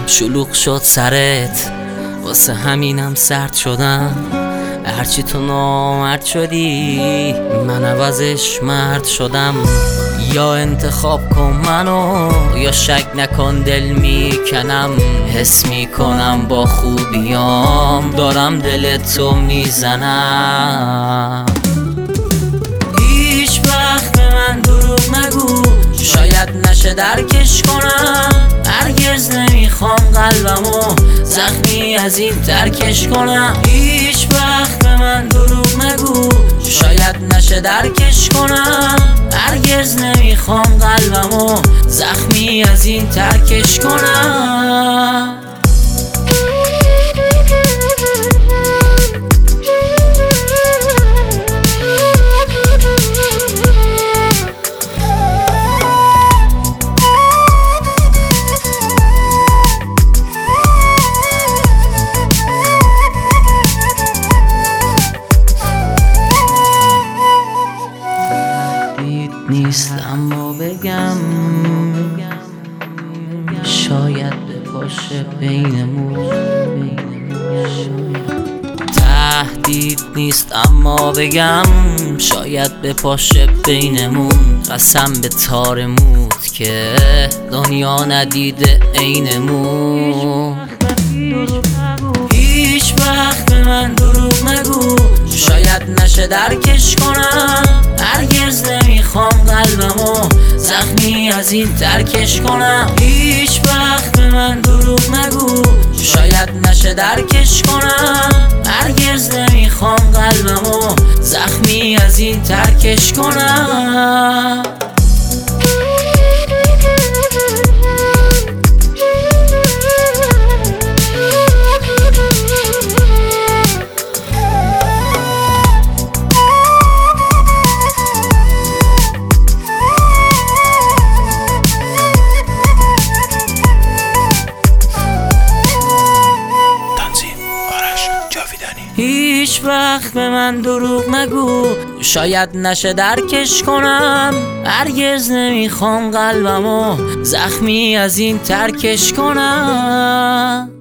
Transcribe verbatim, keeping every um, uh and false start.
شلوغ شد سرت، واسه همینم سرد شدم. هرچی تو نامرد شدی من عوضش مرد شدم. یا انتخاب کن منو یا شک نکن دل میکنم. حس میکنم با خوبیام دارم دل تو میزنم. هیچ وقت به من دروغ نگو، شاید نشه درکش کنم. هرگز نمیخوام قلبمو زخمی از این ترکش کنم. هیچ وقت به من دروغ نگو، شاید نشه درکش کنم. هرگز نمیخوام قلبمو زخمی از این ترکش کنم. نیست اما بگم شاید بپاشه بینمون. تهدید نیست اما بگم شاید بپاشه بینمون. قسم به تار موت که دنیا ندیده عینمون. هیچ وقت به من دروغ نگو، شاید نشه درکش کنم. هرگز نمیخوام قلبمو زخمی از این ترکش کنم. هیچ وقت به من دروغ نگو، شاید نشه درکش کنم. هرگز نمیخوام قلبمو زخمی از این ترکش کنم. هیچ وقت به من دروغ نگو، شاید نشه درکش کنم. هرگز نمیخوام قلبمو زخمی از این ترکش کنم.